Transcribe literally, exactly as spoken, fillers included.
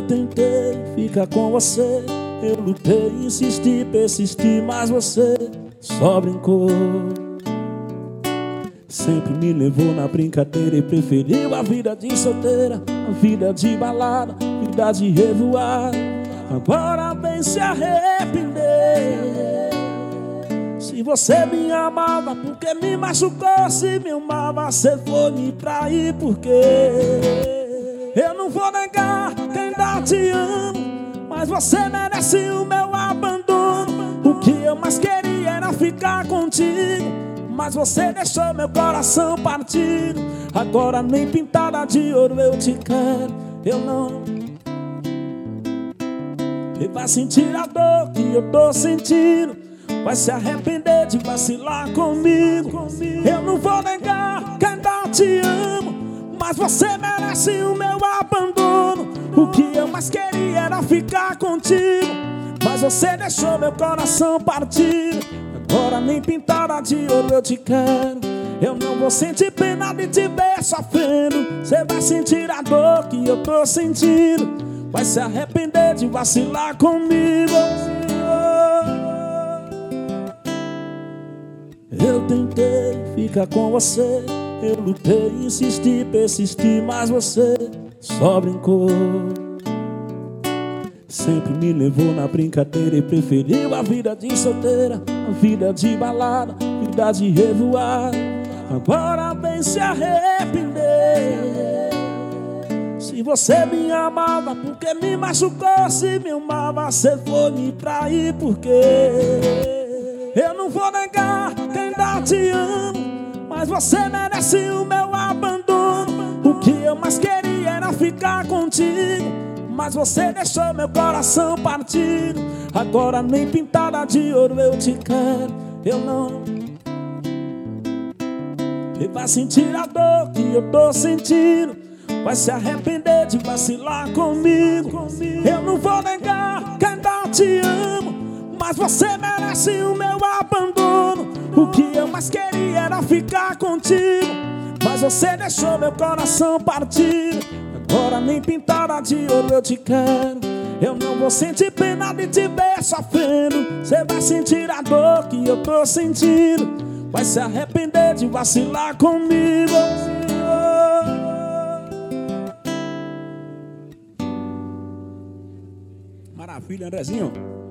tentei ficar com você, eu lutei, insisti, persisti, mas você só brincou. Sempre me levou na brincadeira e preferiu a vida de solteira, a vida de balada, a vida de revoar. Agora vem se arrepender. Se você me amava, porque me machucou? Se me amava, você foi me trair, porque eu não vou negar que ainda te amo, mas você merece o meu abandono. O que eu mais queria era ficar contigo, mas você deixou meu coração partido. Agora nem pintada de ouro eu te quero, eu não. E vai sentir a dor que eu tô sentindo, vai se arrepender de vacilar comigo. Eu não vou negar que ainda te amo, mas você merece o meu abandono. O que eu mais queria era ficar contigo, mas você deixou meu coração partido. Agora nem pintada de ouro eu te quero, eu não vou sentir pena de te ver sofrendo. Você vai sentir a dor que eu tô sentindo, vai se arrepender de vacilar comigo. Eu tentei ficar com você, eu lutei, insisti, persisti, mas você só brincou. Sempre me levou na brincadeira e preferiu a vida de solteira, a vida de balada, a vida de revoar. Agora vem se arrepender. Se você me amava, porque me machucou? Se me amava, você foi me trair, porque eu não vou negar que ainda te amo, mas você merece o meu abandono. O que eu mais queria era ficar contigo, mas você deixou meu coração partido. Agora nem pintada de ouro eu te quero, eu não. E vai sentir a dor que eu tô sentindo, vai se arrepender de vacilar comigo. Eu não vou negar que ainda te amo, mas você merece o meu abandono. O que eu mais queria era ficar contigo, mas você deixou meu coração partido. Agora nem pintada de ouro eu te quero, eu não vou sentir pena de te ver sofrendo. Você vai sentir a dor que eu tô sentindo, vai se arrepender de vacilar comigo. Maravilha, Andrezinho.